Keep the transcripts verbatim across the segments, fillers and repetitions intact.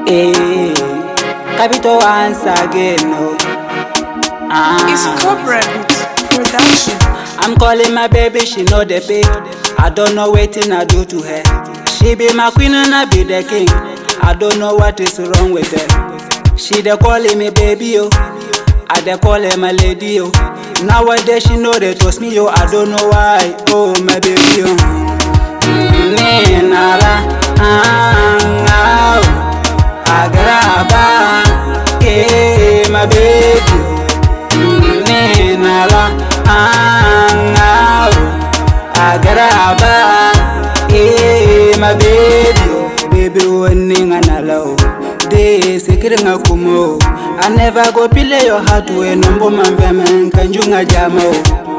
Hey, capital once again, no. Ah. It's Cobra Production. I'm calling my baby, she know the pay. I don't know what I do to her. She be my queen and I be the king. I don't know what is wrong with her. She dey calling me baby, oh. I dey call her my lady, oh. Nowadays she know that was me, oh. I don't know why, oh my baby, oh. Mm, nala, ah, ah, oh. Agraba, eh, my baby, mm, nala, ah, ah, oh. Agraba, eh, my baby, baby, winning and allow. They secret kumo. I never go pile your heart when number man vemen kanjunga jamo.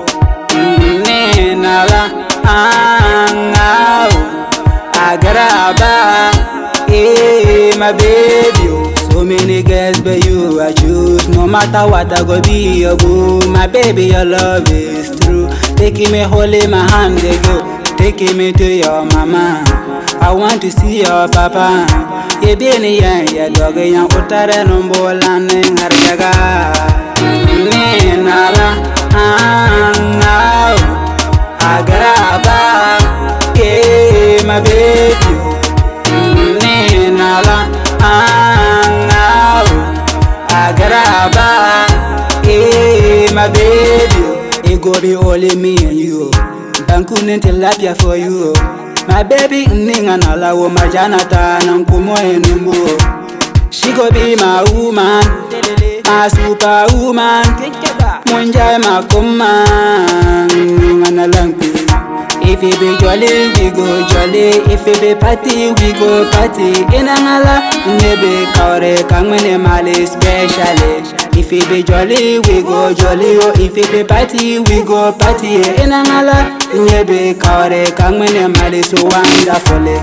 Mm, nala, ah, oh. Agraba, eh, my baby. So many girls, but you I choose. No matter what I go be your boo. My baby, your love is true. Taking me holding my hand, they go. Taking me to your mama. I want to see your papa. Ye bini ya ya doge ya utare nombo lane harjaga. Ni nala ah ah agraba eh my baby. Ni nala ah ah agraba eh my baby. It go be only me and you. Bankunin tilapia for you. My baby ninga nala wo majanata nankumo enumbu. She go be my woman, my superwoman. Munjai makuma nganalampi. If it be jolly, we go jolly. If it be party, we go party. Inangala nebe kaore kangmene mali specially. If it be jolly, we go jolly. Oh, if it be party, we go party. Inangala nebe kaore kangmene mali so wonderfully.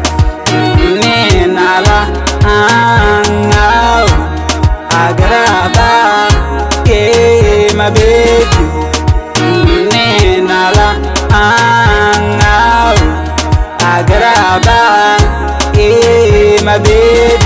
Nala ah ah agraba yeah my baby. Nala ah ah agraba yeah my baby.